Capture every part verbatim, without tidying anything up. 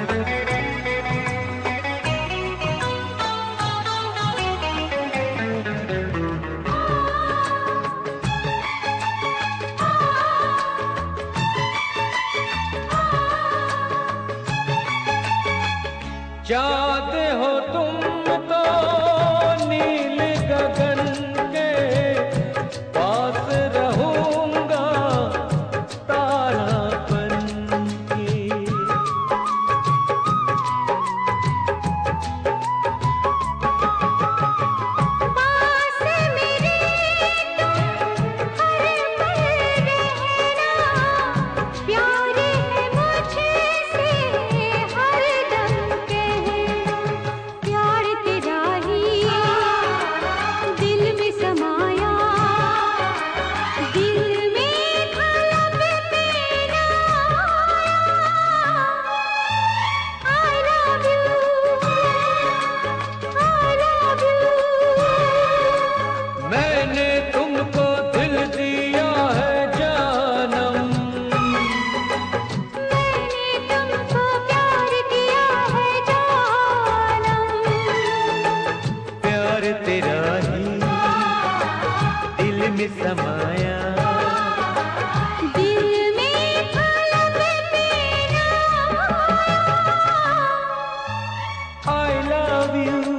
चाँद हो तुम तो नील गगन के पास रहूंगा तारा बन के। पास मेरे तुम हर पल रहना, प्यार है मुझसे हर दम कहना। प्यार तेरा ही दिल में समाया, दिल में खलब मेरा I love you, I love you। मैंने तुमको दिल दिया है जानम, मैंने तुमको प्यार किया है जानम। प्यार तेरा ही दिल में समाया, दिल में खलब मेरा I love you,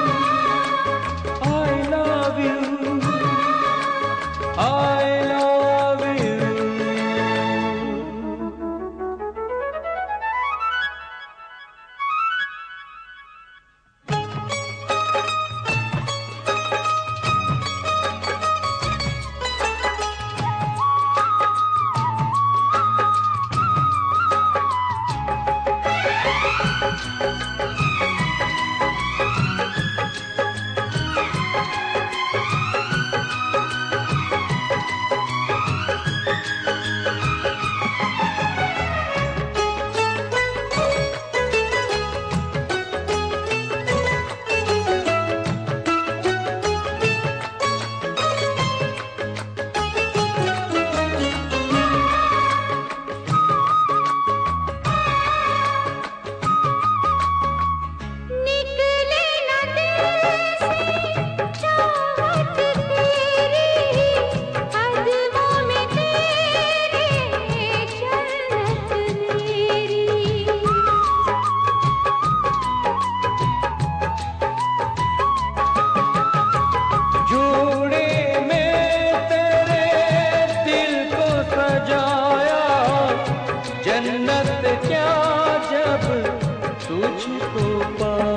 I love you, I love you। निकले ना दिल से चाहत तेरी, कदमों में तेरे जन्नत मेरी। जोड़े में तेरे दिल को सजाया, जन्नत क्या जब तुझको पा